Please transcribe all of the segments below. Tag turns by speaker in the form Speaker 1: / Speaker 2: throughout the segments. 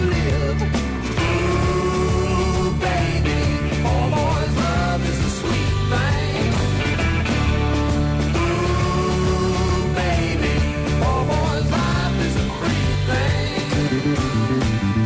Speaker 1: live. Ooh, baby, poor boy's love is a sweet thing. Ooh, baby, poor boy's life is a free thing.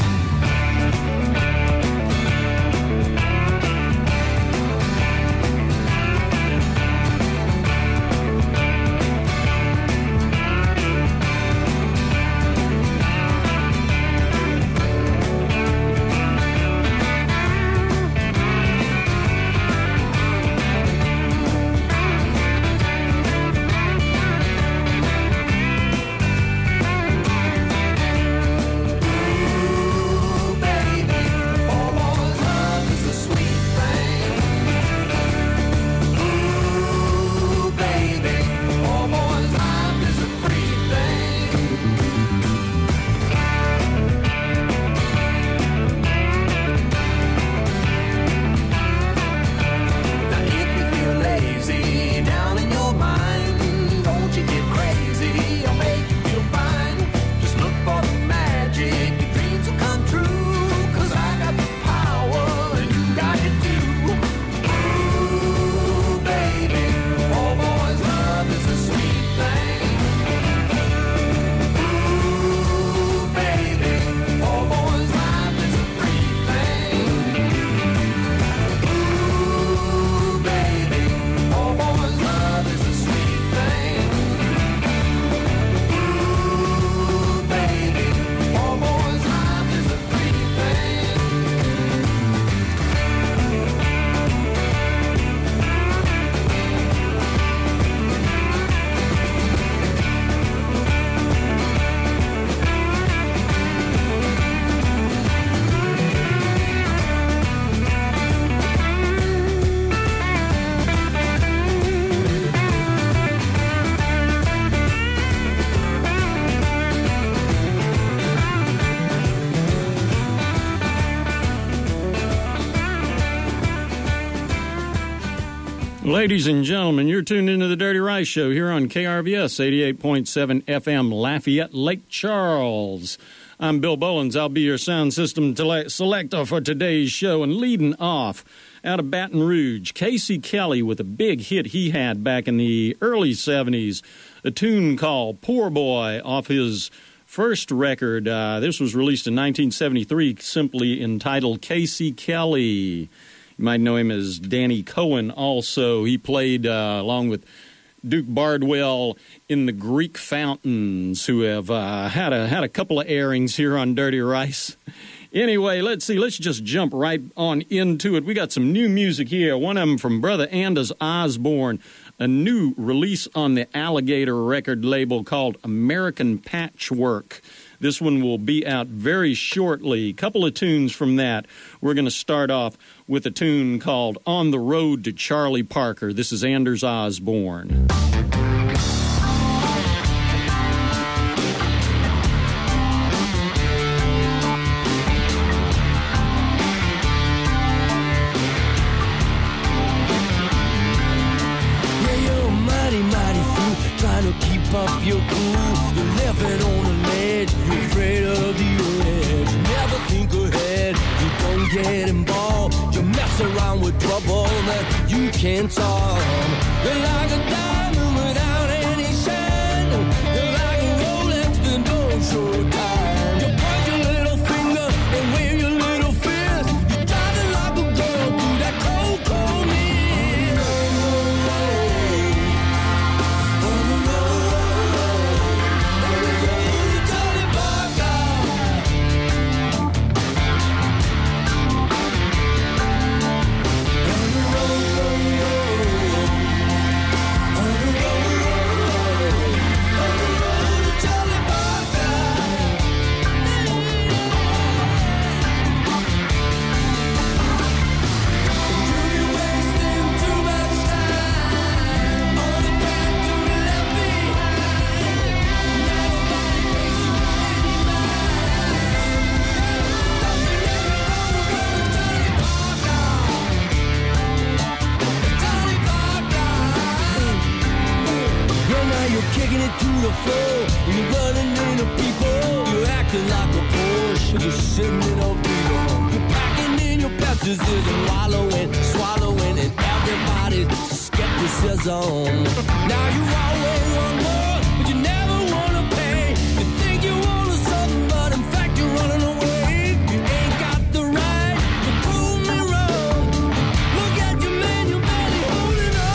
Speaker 2: Ladies and gentlemen, you're tuned into the Dirty Rice Show here on KRVS 88.7 FM, Lafayette, Lake Charles. I'm Bill Bolins. I'll be your sound system selector for today's show. And leading off out of Baton Rouge, Casey Kelly with a big hit he had back in the early 70s, a tune called Poor Boy off his first record. This was released in 1973, simply entitled Casey Kelly. You might know him as Danny Cohen also. He played along with Duke Bardwell in the Greek Fountains, who have had a couple of airings here on Dirty Rice. Anyway, let's see. Let's just jump right on into it. We got some new music here. One of them from Brother Anders Osborne, a new release on the Alligator record label called American Patchwork. This one will be out very shortly. A couple of tunes from that. We're going to start off with a tune called On the Road to Charlie Parker. This is Anders Osborne.
Speaker 3: Keep up your cool, you're living on a ledge, you're afraid of the edge, never think ahead, you don't get involved, you mess around with trouble that you can't solve. You're like a diamond without any shine, you're like a Rolex that don't show time. You point your little finger and wave your little fist, you're driving like a girl through that cold, cold mist. On the sitting in a beetle. You're packing in your pesticides and wallowing, swallowing, and everybody's skepticism. Now you always want more, but you never want to pay. You think you want something, but in fact you're running away. You ain't got the right to prove me wrong. Look at you, man, you're barely holding on.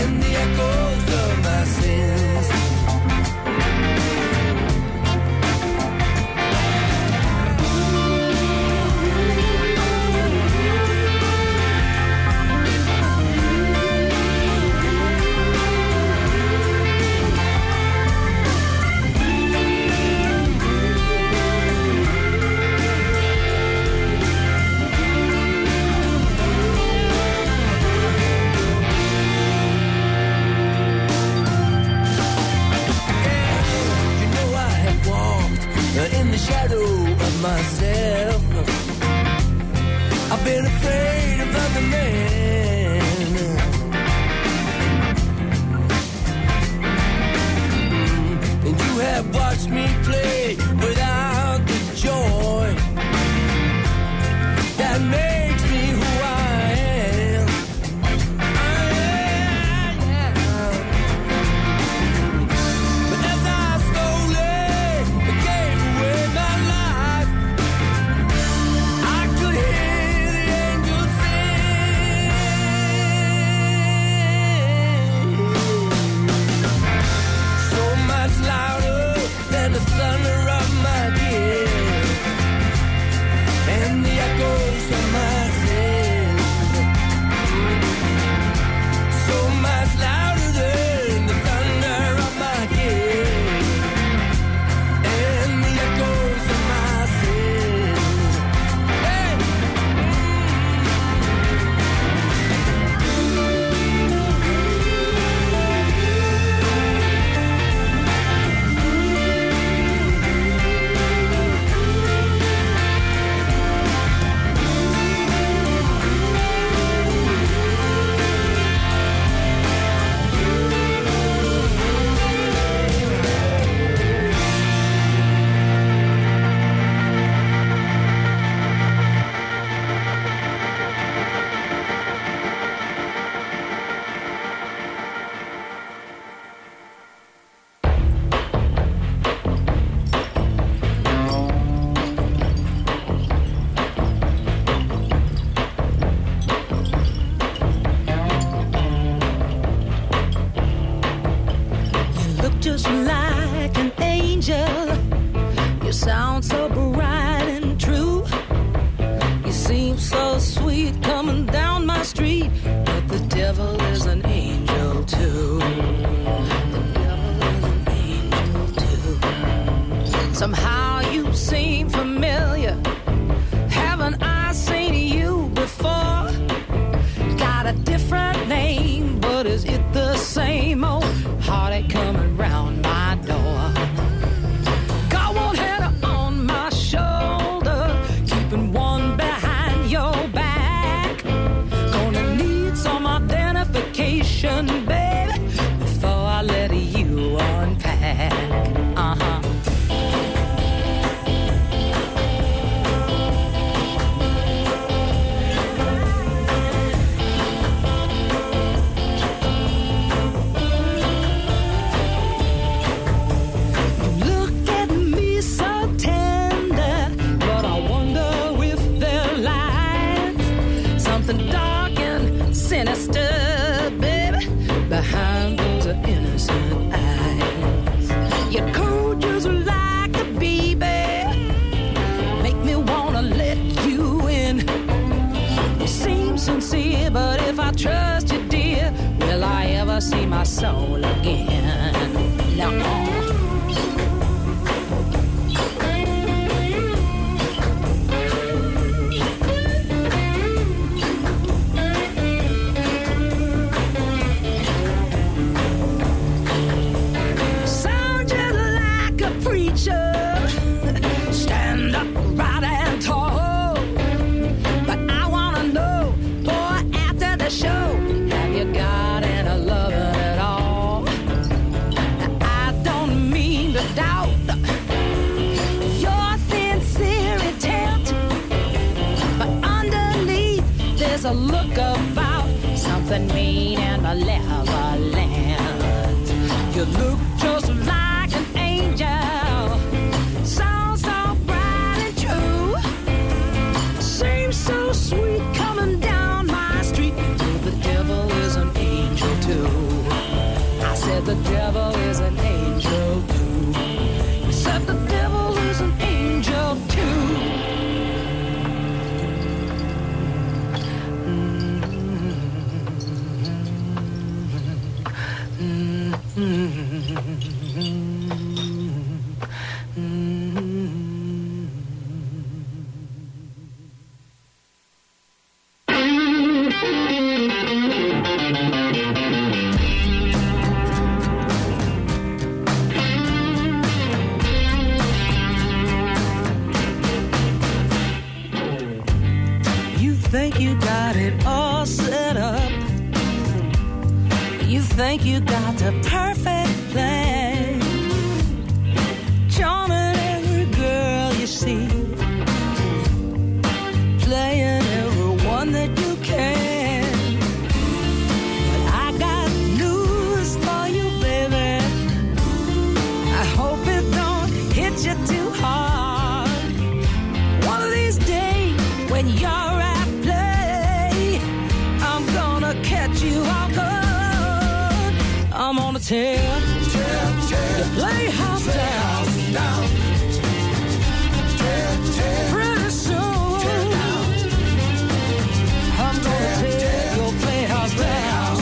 Speaker 3: and the echoes of my sins. In the shadow of myself, I've been afraid of other men. And you have watched me play without the joy that makes me who I am. But as I slowly gave away my life, I could hear the angels sing. So much louder than the thunder of my gift and the echoes of my sins. So much louder than the thunder of my gift and the echoes of my sins. Hey! You look just like an angel. You sound so bright and true. You seem so sweet coming down my street. But the devil is an angel too. The devil is an angel too. Somehow you seem familiar. Haven't I seen you before? Got a different name, but is it the same old heartache coming round my door? Got one hand on my shoulder, keeping one behind your back. Gonna need some identification, baby, before I let you unpack. Uh-huh. Look at me so tender, but I wonder if there lies something dark and sinister, baby, behind those innocent eyes. You're cool just like a bee, baby, make me wanna let you in. You seem sincere, but if I trust you, dear, will I ever see my soul again? No. Sound just like a preacher. Stand up right and tall. But I wanna know, boy, after the show, have you got any loving at all? Now, I don't mean to doubt your sincere intent, but underneath there's a look about something mean and malevolent. You look just like an angel, sound so bright and true. Seems so sweet coming down my street. The devil is an angel too. said the devil is an angel too. He said the devil is an angel too. You think you got it all set up. You think you got the perfect plan. Charming every girl you see, playing everyone that you can. But I got news for you, baby. I hope it don't hit you too hard. One of these days when you're at play, I'm gonna catch you off guard. I'm gonna tear your playhouse down. Pretty soon, I'm gonna tear your playhouse down.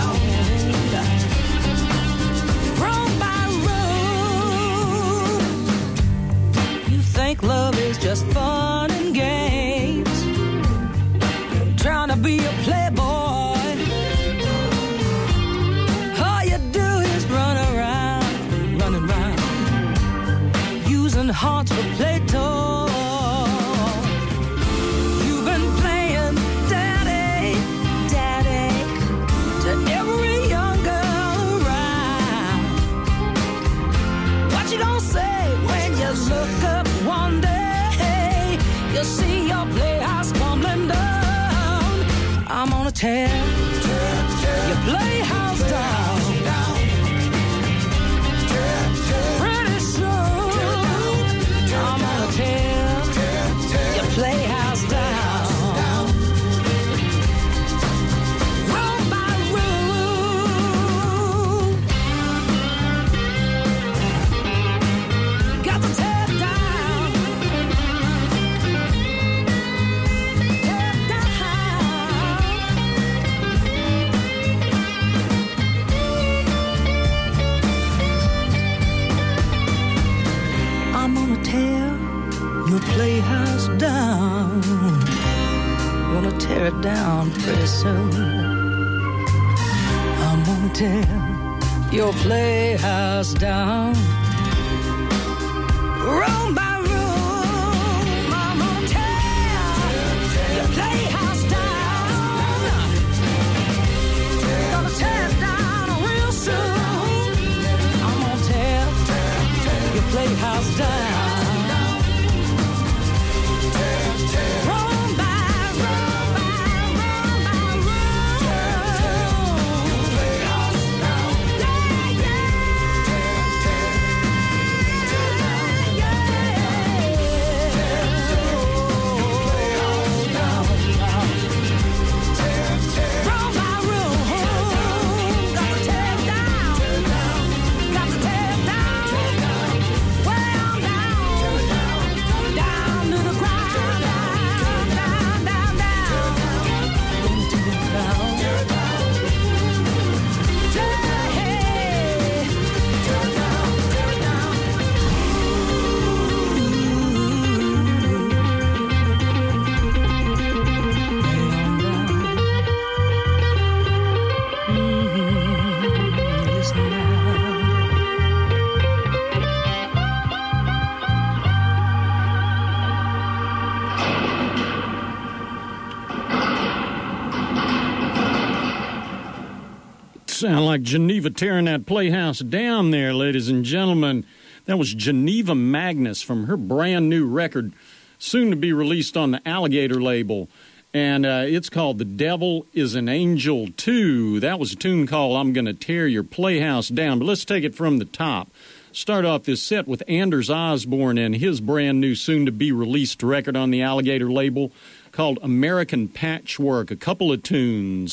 Speaker 3: Room by room. You think love is just fun and games, trying to be a playboy. All you do is run around, using hearts for play toys. You've been playing daddy, to every young girl around. What you gonna say when you look up one day? You'll see your playhouse tumbling down. I'm gonna tear your playhouse down. Pretty soon, I'm gonna tear your playhouse down. Room by room, got to tear it down. Tear it down. I'm gonna tear your playhouse down. Gonna tear it down pretty soon. I'm gonna tear your playhouse down. Room by room, I'm gonna tear your playhouse down. Gonna tear it down real soon. I'm gonna tear your playhouse down. Room by room,
Speaker 2: Sound like Geneva tearing that playhouse down there, ladies and gentlemen. That was Geneva Magnus from her brand new record, soon to be released on the Alligator label. And it's called The Devil is an Angel Too. That was a tune called I'm Gonna Tear Your Playhouse Down. But let's take it from the top. Start off this set with Anders Osborne and his brand new, soon-to-be-released record on the Alligator label called American Patchwork. A couple of tunes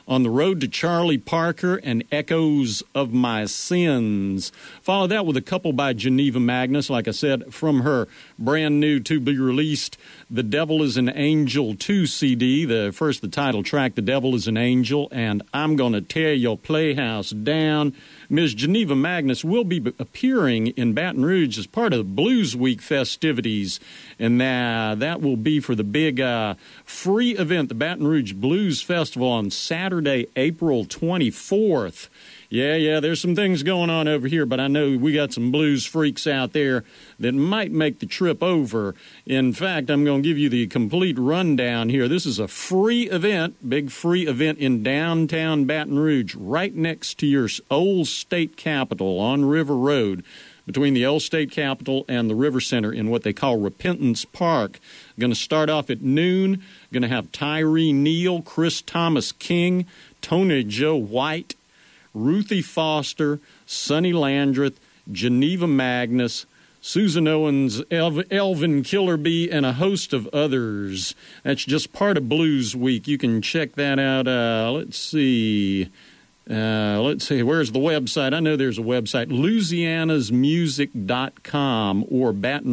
Speaker 2: On the Road to Charlie Parker and Echoes of My Sins. Follow that with a couple by Geneva Magnus, like I said, from her brand new to-be-released The Devil is an Angel 2 CD. The title track, The Devil is an Angel, and I'm Gonna Tear Your Playhouse Down. Ms. Geneva Magnus will be appearing in Baton Rouge as part of the Blues Week festivities, and that will be for the big free event, the Baton Rouge Blues Festival, on Saturday, April 24th. Yeah, there's some things going on over here, but I know we got some blues freaks out there that might make the trip over. In fact, I'm going to give you the complete rundown here. This is a free event, big free event in downtown Baton Rouge, right next to your old state capitol on River Road, between the old state capitol and the River Center in what they call Repentance Park. Going to start off at noon. Going to have Tyree Neal, Chris Thomas King, Tony Joe White, Ruthie Foster, Sonny Landreth, Geneva Magnus, Susan Owens, Elvin Killerbee, and a host of others. That's just part of Blues Week. You can check that out. Let's see. Where's the website? I know there's a website, louisianasmusic.com or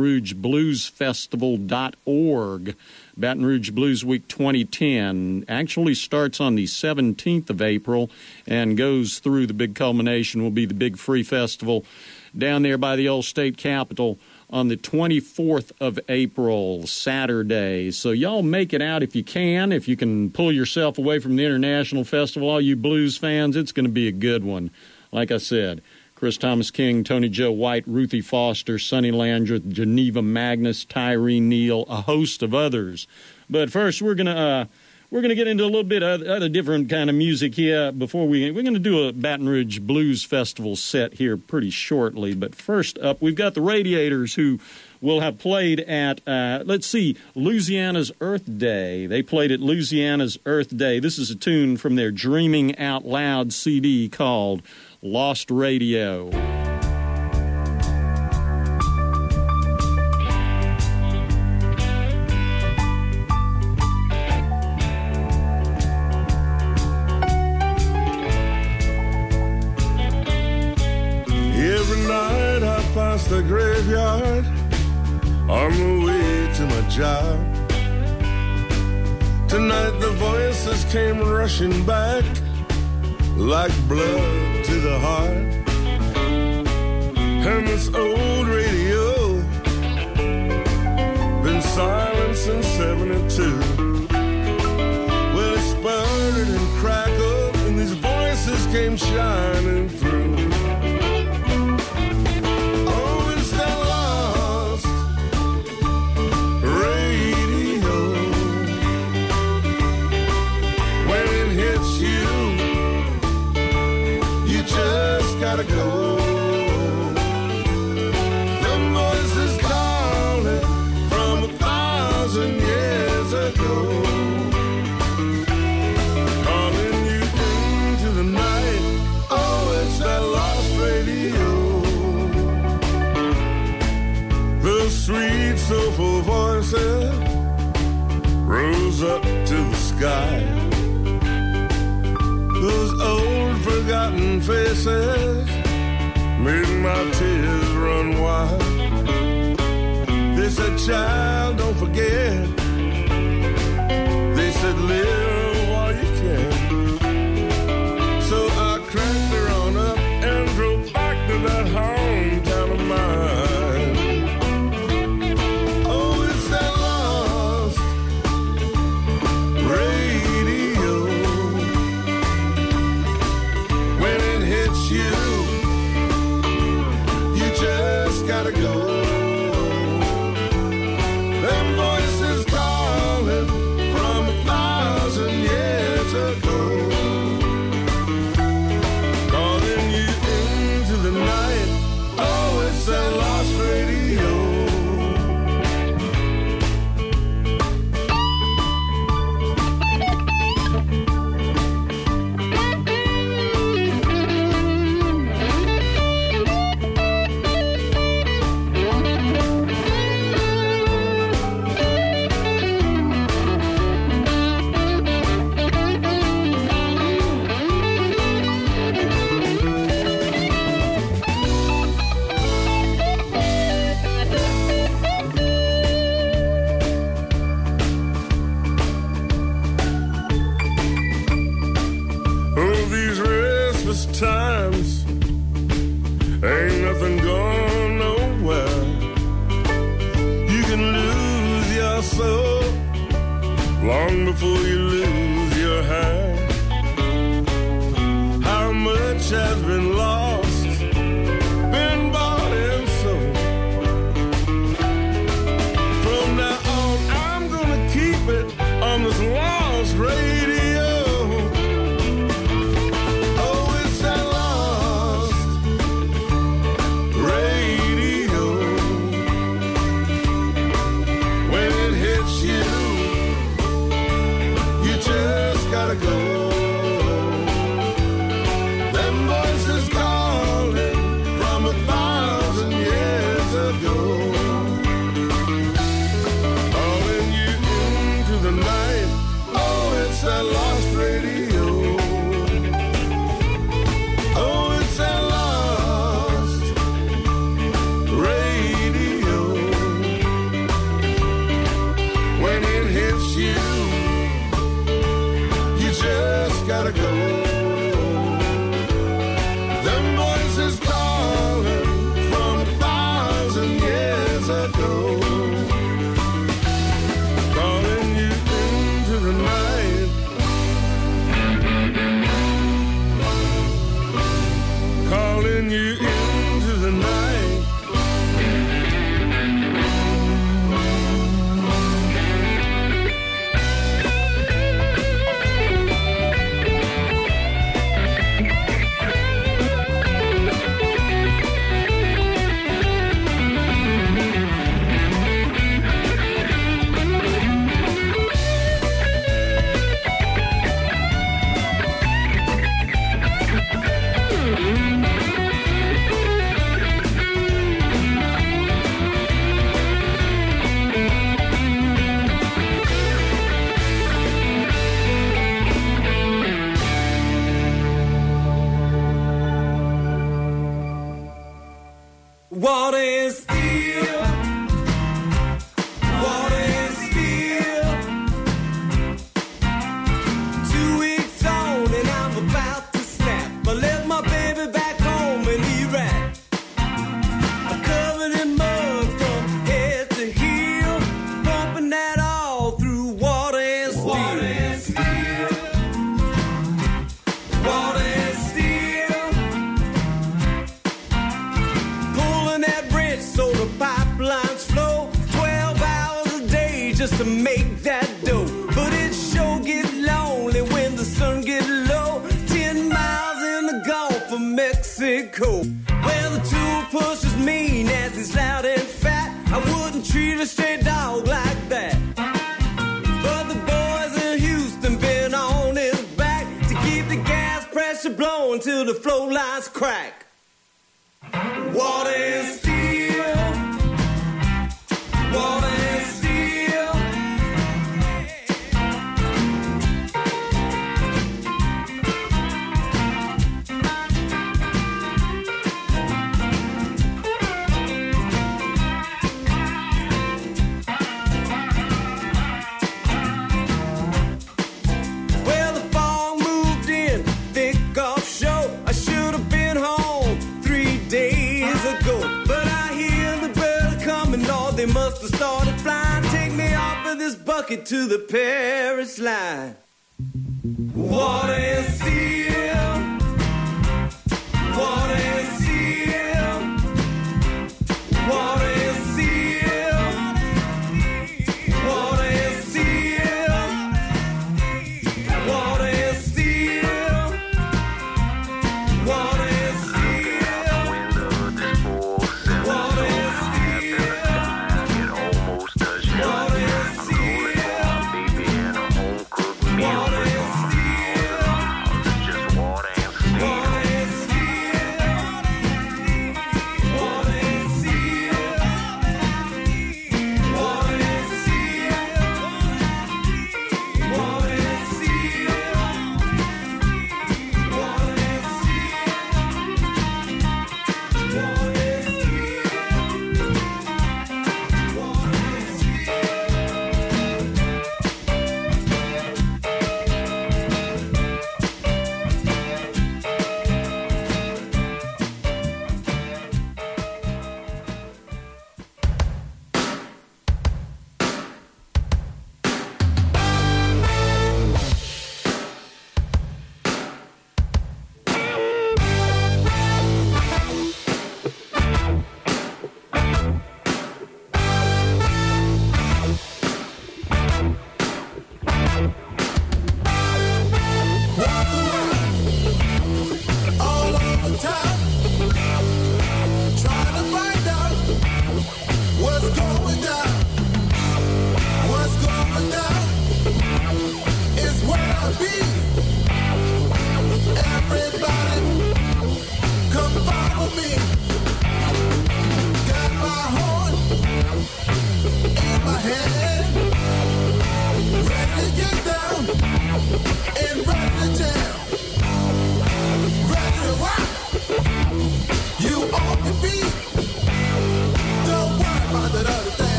Speaker 2: BatonRougeBluesFestival.org. Baton Rouge Blues Week 2010 actually starts on the 17th of April and goes through. The big culmination will be the big free festival down there by the old state capitol on the 24th of April, Saturday. So y'all make it out if you can. If you can pull yourself away from the International Festival, all you blues fans, it's going to be a good one. Like I said, Chris Thomas King, Tony Joe White, Ruthie Foster, Sonny Landreth, Geneva Magnus, Tyree Neal, a host of others. But first, we're gonna get into a little bit of other different kind of music here. We're gonna do a Baton Rouge Blues Festival set here pretty shortly. But first up, we've got the Radiators, who will have played at Louisiana's Earth Day. They played at Louisiana's Earth Day. This is a tune from their Dreaming Out Loud CD called Lost Radio.
Speaker 4: Every night I pass the graveyard on the way to my job. Tonight the voices came rushing back like blood to the heart. And this old radio been silent since 72. Well, it sputtered and crackled and these voices came shining through. Oh, it's that lost radio. When it hits you, you just gotta go. Them voices calling from 1,000 years ago, calling you into the night. Oh, it's that lost radio. The sweet, soulful voices rose up to the sky. Those old forgotten faces made my tears run wild. They said, child, don't forget. They said, live while you can. So I cranked her on up and drove back to that hometown of mine. Oh, it's that lost radio. When it hits you, you just gotta go. Them voices calling from 1,000 years ago, calling you into the night. Oh, it's that lost radio. hardest times, ain't nothing gone nowhere. You can lose your soul long before you lose your hand. How much has been lost, been bought and sold. From now on, I'm gonna keep it on this lost radio. Oh, it's that lost radio. When it hits you, you just gotta go. Them voices calling from 1,000 years ago, calling you into the night. Oh, it's that lost radio. Oh, it's that lost radio. When it hits you, you just gotta go. Them voices calling from 1,000 years ago, calling you into the night, calling you into the night.
Speaker 3: Water and steel. Water and steel. 2 weeks on and I'm about to snap. I left my baby back home in Iraq. I'm covered in mud from head to heel, pumping that all through water and steel. Water and steel. Water and steel. Pulling that bridge so the pipelines flow 12 hours a day just to make that dough. But it sure get lonely when the sun gets low. 10 miles in the Gulf of Mexico, where the tool pushes mean as he's loud and fat. I wouldn't treat a stray dog like that. But the boys in Houston been on his back to keep the gas pressure blowing till the flow lines crack. Water and steel. Water and steel. Well, the fog moved in, thick offshore. I should have been home 3 days ago. But I hear the birds coming, or they must have started flying. Take me off of this bucket to the Paris line. Water and steel. Water and steel. Water and steel. Water and steel. Water and steel. Water and steel. Water and steel. Water and steel. Water and steel.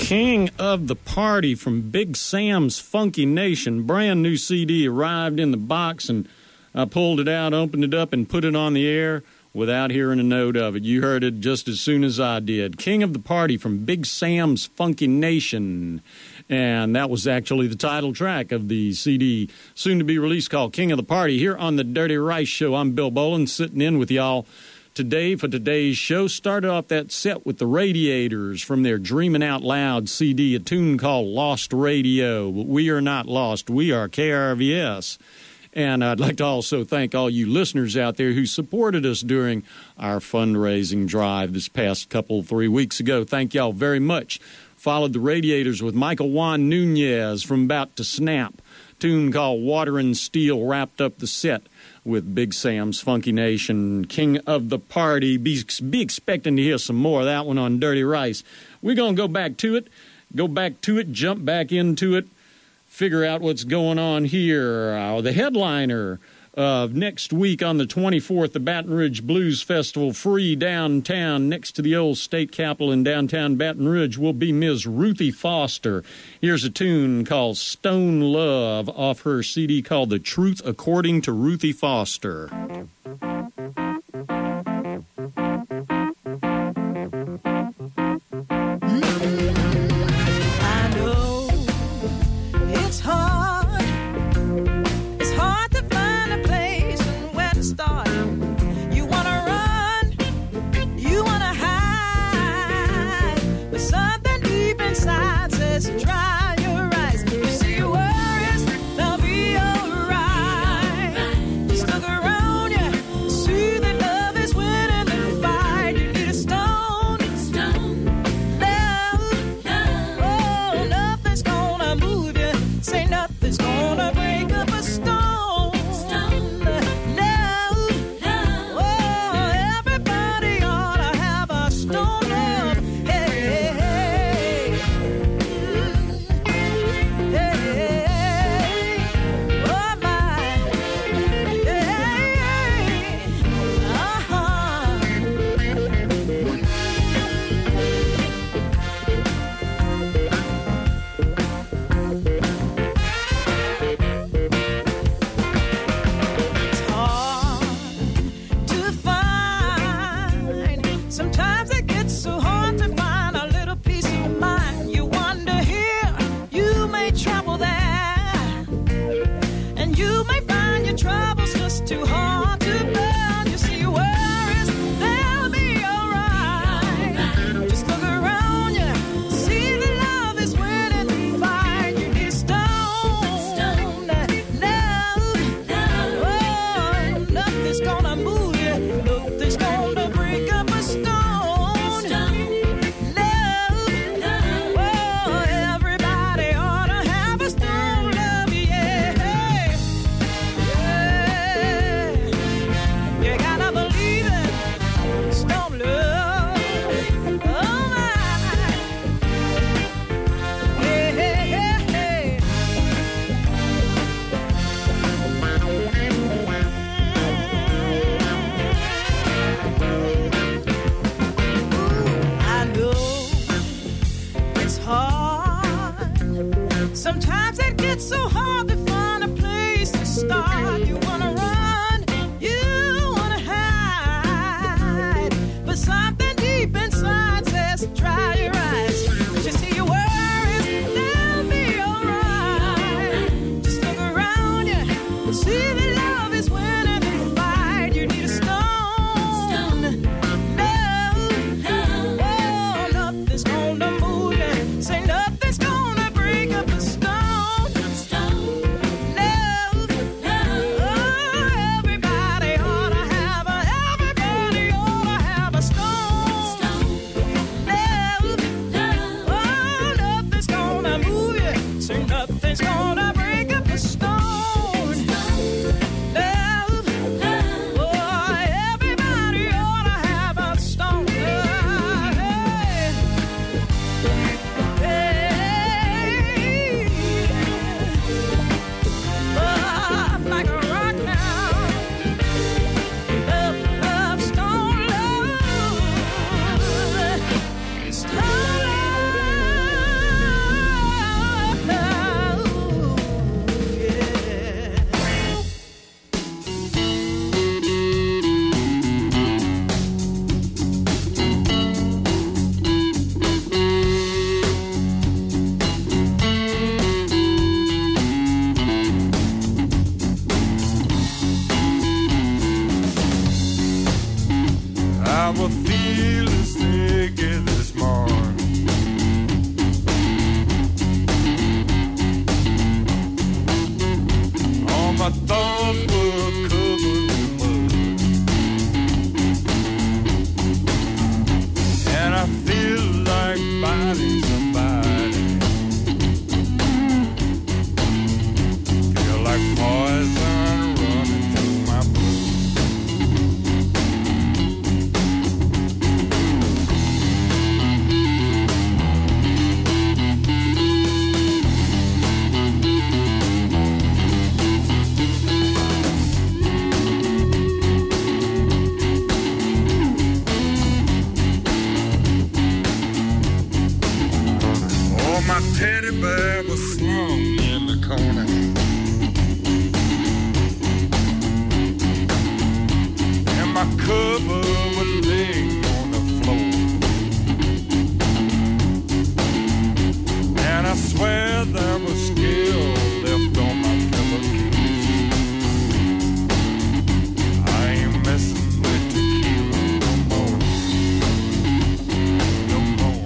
Speaker 2: King of the Party from Big Sam's Funky Nation. Brand new CD arrived in the box, and I pulled it out, opened it up, and put it on the air without hearing a note of it. You heard it just as soon as I did. King of the Party from Big Sam's Funky Nation. And that was actually the title track of the CD soon to be released called King of the Party here on the Dirty Rice Show. I'm Bill Bolin, sitting in with y'all today for today's show. Started off that set with the Radiators from their Dreamin' Out Loud CD, a tune called Lost Radio. But we are not lost. We are KRVS. And I'd like to also thank all you listeners out there who supported us during our fundraising drive this past 3 weeks ago. Thank y'all very much. Followed the Radiators with Michael Juan Nunez from About to Snap. Tune called Water and Steel wrapped up the set with Big Sam's Funky Nation, King of the Party. Be expecting to hear some more of that one on Dirty Rice. We're going to go back to it, jump back into it, figure out what's going on here. The headliner of next week on the 24th, the Baton Rouge Blues Festival, free downtown next to the old state capitol in downtown Baton Rouge, will be Ms. Ruthie Foster. Here's a tune called Stone Love off her CD called The Truth According to Ruthie Foster.
Speaker 5: Try your eyes, you see your worries, they'll be alright. Just look around you.
Speaker 4: My teddy bear was slung in the corner. And my cover was laying on the floor. And I swear there was still left on my pillowcase. I ain't messing with tequila no more. No more.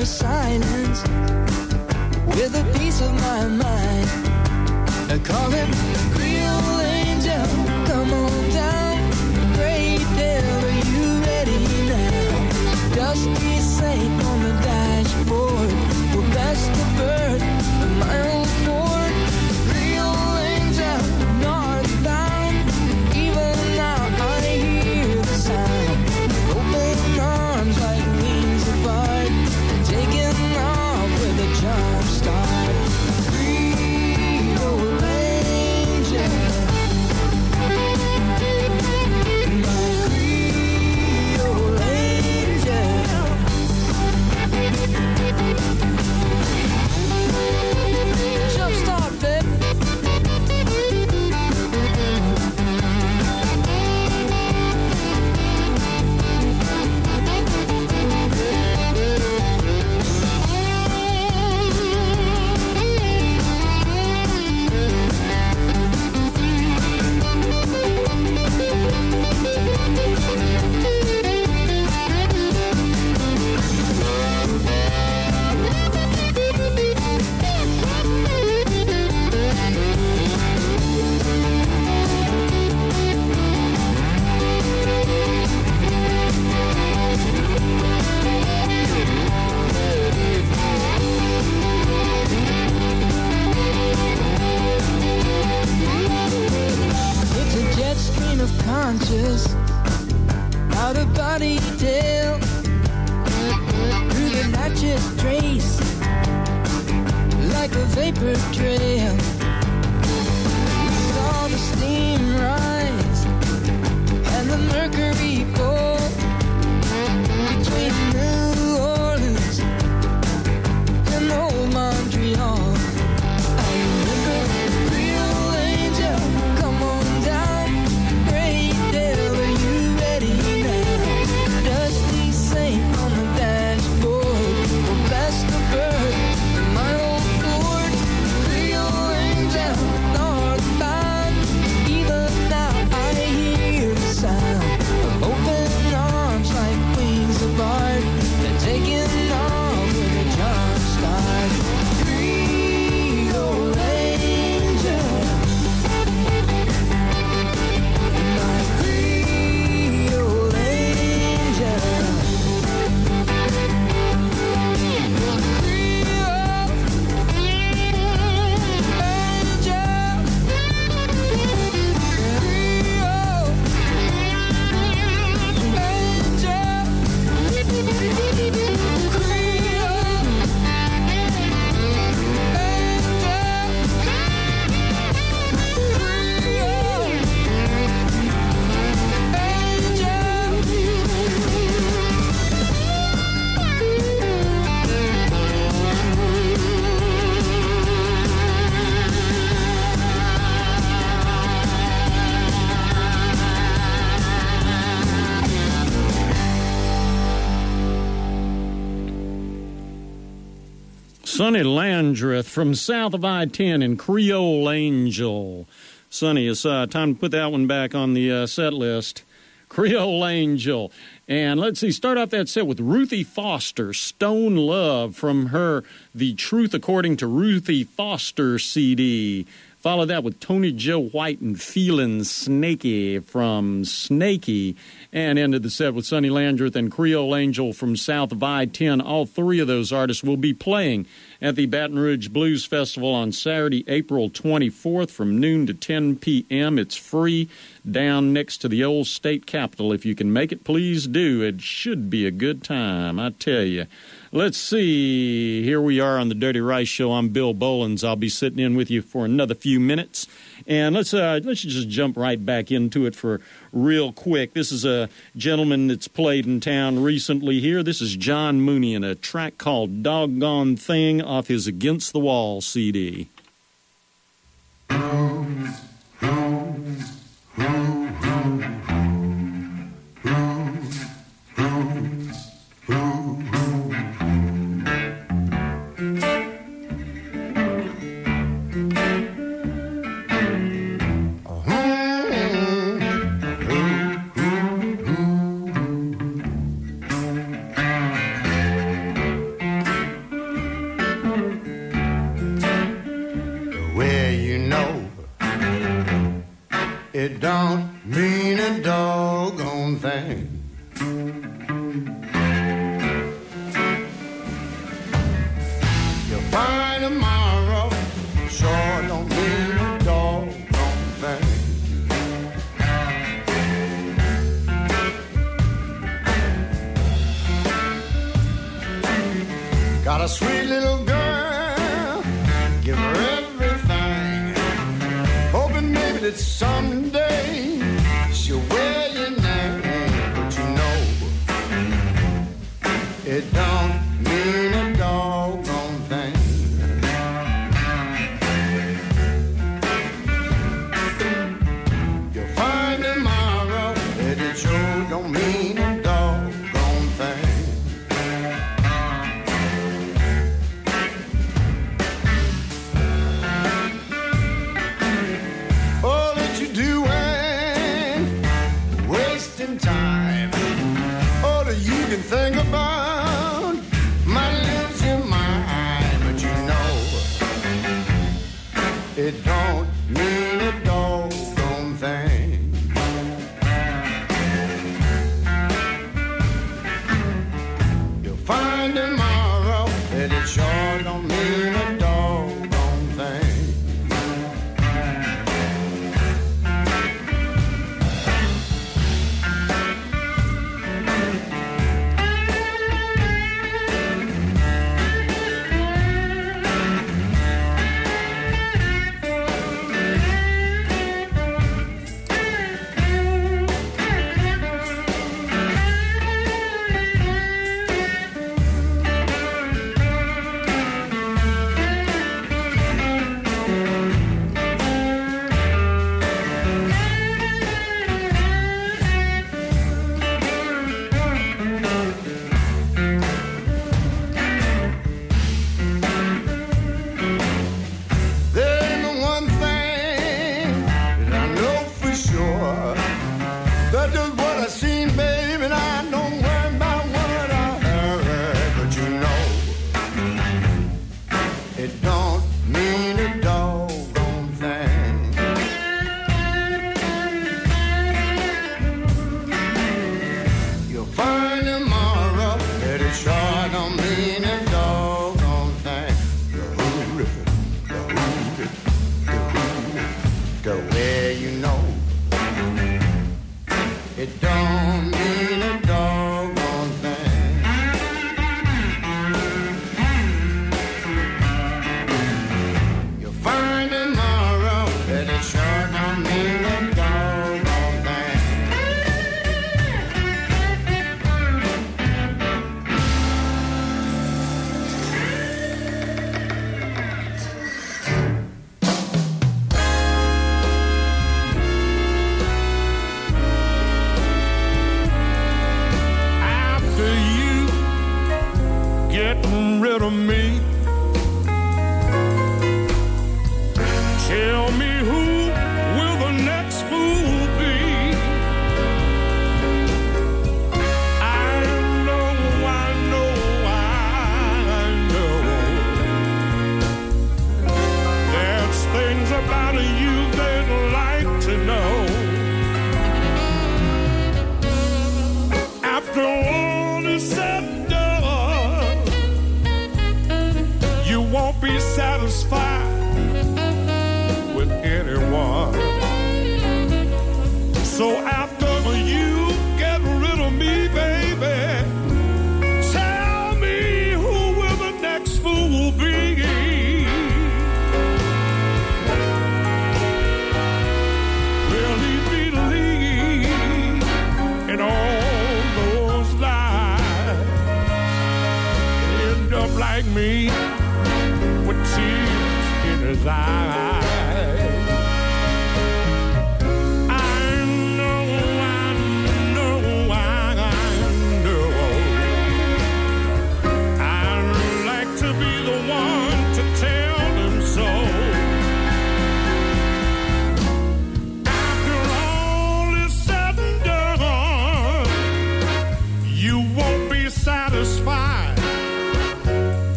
Speaker 3: the silence with a piece of my mind. I call him Creole Angel, come on down. Great Dale, are you ready now? Dusty Saint on the dashboard, well, that's the bird of my old Ford. Creole Angel, northbound, even now I hear the sound. Open arms like wings apart, and taking off with a jump start. Creole Angel, my Creole Angel. Jump start, babe. It's a jet stream of conscious, out of body tale, through the Natchez Trace, like a vapor trail. We saw the steam rise and the mercury pour between New Orleans and old Montreal. I remember Creole Angel, come on down. Great Dale, are you ready now? Dusty Saint on the dashboard, well, that's the bird in my old Ford. Creole Angel, northbound, even now I hear the sound of open arms like wings apart, and taking off with a jump start. Creole Angel, my Creole Angel. Creole
Speaker 2: Sonny Landreth from south of I-10 in Creole Angel. Sonny, it's time to put that one back on the set list. Creole Angel. And let's see, start off that set with Ruthie Foster, Stone Love, from her The Truth According to Ruthie Foster CD. Follow that with Tony Joe White and Feelin' Snaky from Snaky. And ended the set with Sonny Landreth and Creole Angel from south of I-10. All three of those artists will be playing at the Baton Rouge Blues Festival on Saturday, April 24th from noon to 10 p.m. It's free down next to the old state capitol. If you can make it, please do. It should be a good time, I tell you. Let's see. Here we are on the Dirty Rice Show. I'm Bill Bolins. I'll be sitting in with you for another few minutes. And let's just jump right back into it for real quick. This is a gentleman that's played in town recently here. This is John Mooney in a track called Doggone Thing off his Against the Wall CD.
Speaker 5: it don't mean a doggone thing. You'll find tomorrow sure don't mean a doggone thing. Got a sweet little girl, give her everything, hoping maybe that someday she'll wear your name. But you know, it don't mean a doggone thing. You'll find tomorrow that it sure don't mean a doggone thing. All that you doing, wasting time. All that you can think about might lose your mind. But you know, it don't mean a doggone thing. You'll find tomorrow that it sure don't mean a doggone thing.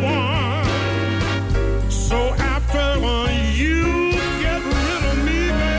Speaker 4: So after you get rid of me, baby,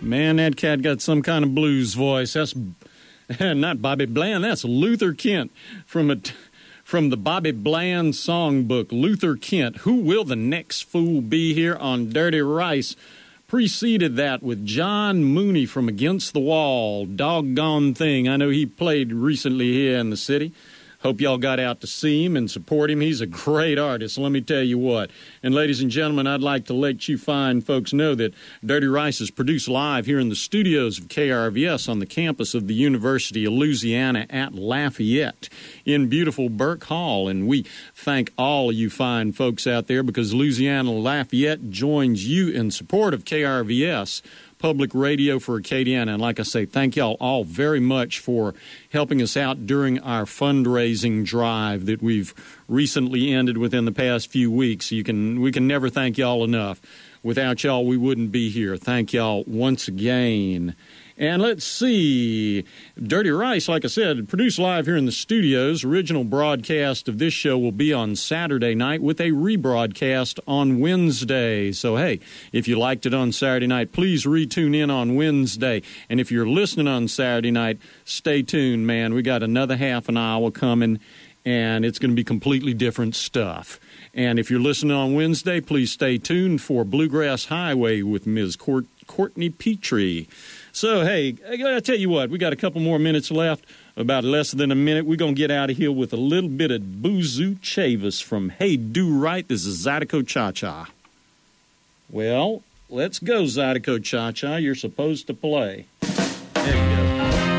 Speaker 2: Man, that cat got some kind of blues voice. That's not Bobby Bland. That's Luther Kent from the Bobby Bland songbook. Luther Kent, Who Will the Next Fool Be, here on Dirty Rice. Preceded that with John Mooney from Against the Wall, Doggone Thing. I know he played recently here in the city. Hope y'all got out to see him and support him. He's a great artist, let me tell you what. And ladies and gentlemen, I'd like to let you fine folks know that Dirty Rice is produced live here in the studios of KRVS on the campus of the University of Louisiana at Lafayette in beautiful Burke Hall. And we thank all of you fine folks out there because Louisiana Lafayette joins you in support of KRVS Public Radio for Acadiana. And like I say, thank y'all all very much for helping us out during our fundraising drive that we've recently ended within the past few weeks. We can never thank y'all enough. Without y'all, we wouldn't be here. Thank y'all once again. And let's see, Dirty Rice, like I said, produced live here in the studios. Original broadcast of this show will be on Saturday night with a rebroadcast on Wednesday. So, hey, if you liked it on Saturday night, please retune in on Wednesday. And if you're listening on Saturday night, stay tuned, man. We got another half an hour coming, and it's going to be completely different stuff. And if you're listening on Wednesday, please stay tuned for Bluegrass Highway with Ms. Courtney Petrie. So, hey, I got to tell you what, we got a couple more minutes left, about less than a minute. We're going to get out of here with a little bit of Boozoo Chavis from Hey Do Right. This is Zydeco Cha-Cha. Well, let's go, Zydeco Cha-Cha. You're supposed to play. There you go.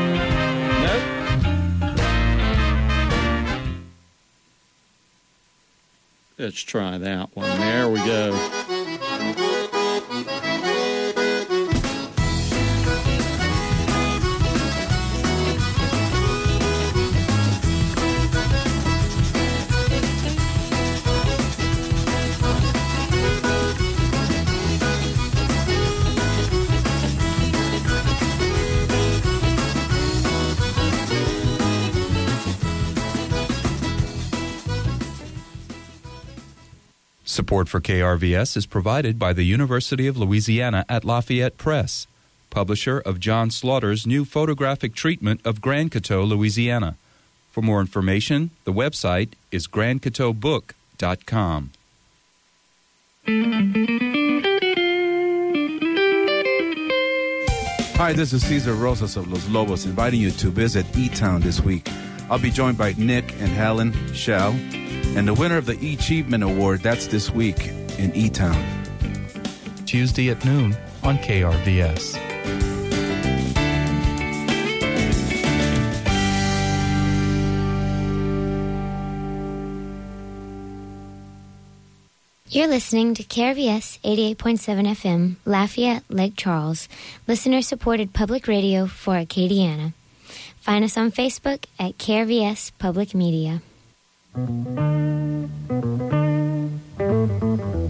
Speaker 2: Nope. Let's try that one. There we go.
Speaker 6: Support for KRVS is provided by the University of Louisiana at Lafayette Press, publisher of John Slaughter's new photographic treatment of Grand Coteau, Louisiana. For more information, the website is grandcoteaubook.com.
Speaker 7: Hi, this is Cesar Rosas of Los Lobos, inviting you to visit E-Town this week. I'll be joined by Nick and Helen Shell, and the winner of the E-Achievement Award, that's this week in E-Town.
Speaker 8: Tuesday at noon on KRVS.
Speaker 9: You're listening to KRVS 88.7 FM, Lafayette, Lake Charles, listener-supported public radio for Acadiana. Find us on Facebook at KRVS Public Media.